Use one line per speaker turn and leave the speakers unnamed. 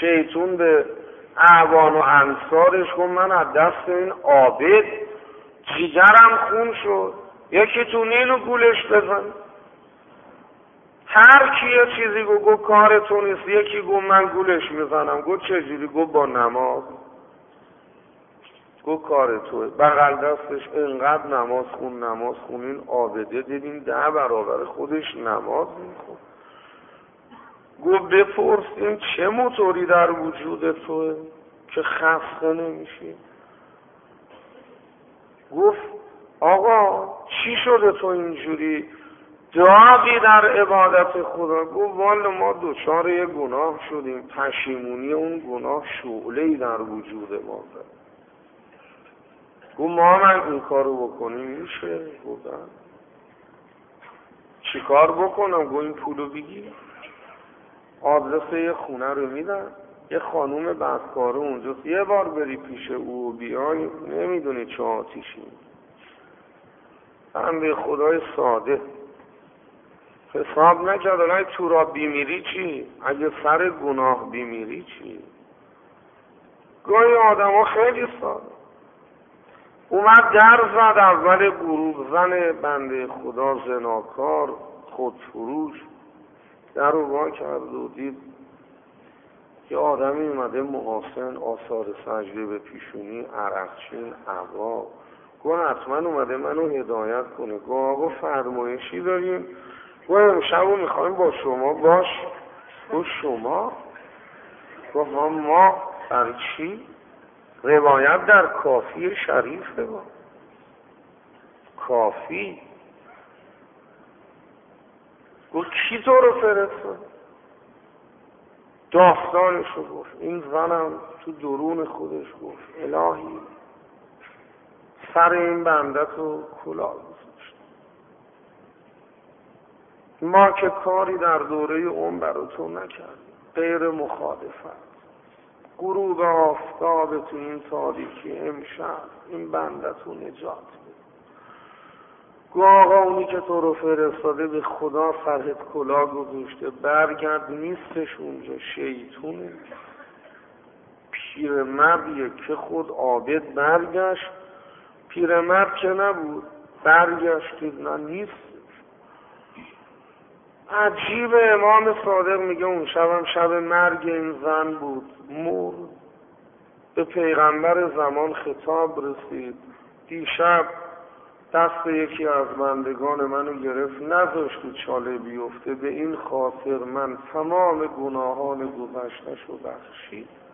شیطون به اعوان و انصارش گفت من از دست این عابد جیگرم خون شد، یکی تو اینو گولش بزن. هر کی یه چیزی گفت کار تو نیست، یکی گفت من گولش میزنم. گفت چجوری؟ گفت با نماز. گفت کار توه. بغل دستش اینقدر نماز خون. این عابده دیدین 10 برابر خودش نماز میخون. گفت بپرسیم چه موتوری در وجود توه که خسته نمیشی؟ گفت آقا چی شده تو اینجوری داغی در عبادت خدا؟ گفت والا ما دوچار یه گناه شدیم، پشیمونی اون گناه شعله‌ای در وجود ما زد. گفت ما این کارو بکنیم میشه؟ گفتم چی کار بکنم؟ گفت این پولو بگیر، آدرس یه خونه رو میدن، یه خانوم بدکاره اونجاست، یه بار بری پیش او و بیای نمیدونی چه آتیشی. بنده خدای ساده حساب نکرد. اگه تو را بیمیری چی؟ اگه سر گناه بیمیری چی؟ گاهی آدم ها خیلی ساده. اومد در زد اول گروه، زن بنده خدا زناکار خودفروش در رو وا کرد و دید یه آدمی اومده محاسن، آثار سجده به پیشونی، عرقچین، عبا. گفت حتما اومده منو هدایت کنه. گفت آقا فرمایشی داریم؟ گفت امشب رو میخوایم با شما باش. گفت شما؟ گفت ما برای چی؟ روایت در کافی شریفه. با کافی. گفت کی تو رو فرستاد؟ داستانشو گفت. این زنم تو درون خودش گفت الهی سر این بنده تو کلاه گذاشت. ما که کاری در دوره عمر رو تو نکردیم، غیر مخالفت، غروب آفتاب تو این تاریکی امشب این بنده تو نجات بده. گو آقا اونی که تو رو فرستاده به خدا سرت کلاه گذاشته، برگرد نیستش اونجا، شیطونه. پیرمردیه که خود عابد برگشت، پیرمرد که نبود، برگشت نه نیست. عجیب. امام صادق میگه اون شبم شب مرگ این زن بود، مرد. به پیغمبر زمان خطاب رسید، دیشب دست یکی از بندگان منو گرفت نذاشت تو چاله بیفته، به این خاطر من تمام گناهان گذشته‌شو بخشید.